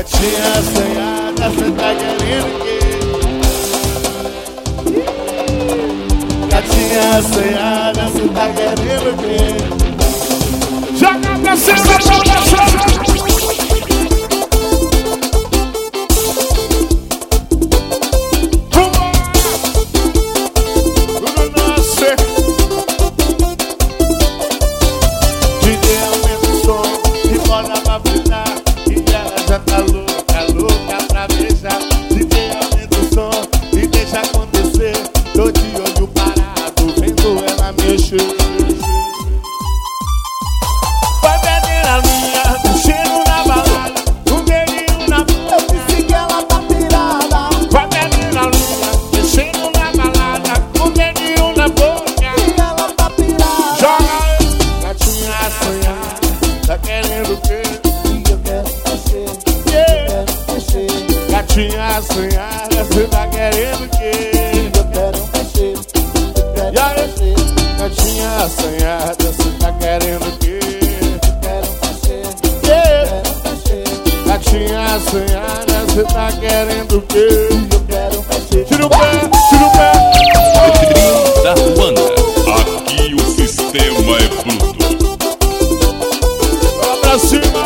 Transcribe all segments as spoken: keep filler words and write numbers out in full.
Gatinha assanhada, cê tá querendo o quê? Gatinha assanhada, cê tá querendo o quê? Joga pra cima, joga pra cima. Já tá louca, louca pra beijar. D J aumenta o som e deixa acontecer. Tô de olho parado, vendo ela mexer. Vai perder a linha, mexendo na balada, um dedinho na boca. Eu disse que ela tá pirada. Vai perder a linha, mexendo na balada, um dedinho na boca. E ela tá pirada. Joga aí, gatinha assanhada, tá querendo o quê? Gatinha assanhada, cê tá querendo o quê? Eu quero um cachê, eu quero um cachê. Gatinha assanhada, cê tá querendo o quê? Eu quero um cachê, eu quero um cachê. Gatinha assanhada, cê tá querendo o quê? Eu quero um cachê. Tira o pé, tira o pé. Da Ruanda, aqui o sistema é bruto. Vai pra cima.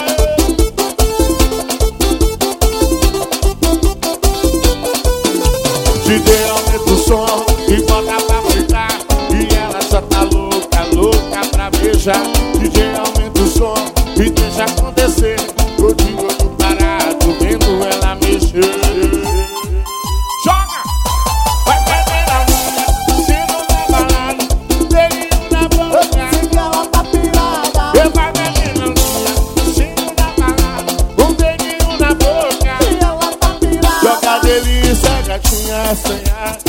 D J aumenta o som e bota pra fritar. E ela só tá louca, louca pra beijar. D J aumenta o som e deixa acontecer. Tô de olho parado, vendo ela mexer. Joga! Vai perder a mulher, sendo na balada, dedinho na boca. Eu disse que ela tá pirada. E vai perder a mulher, sendo na balada, um dedinho na boca. E ela tá pirada. Joga delícia, gatinha assanhada,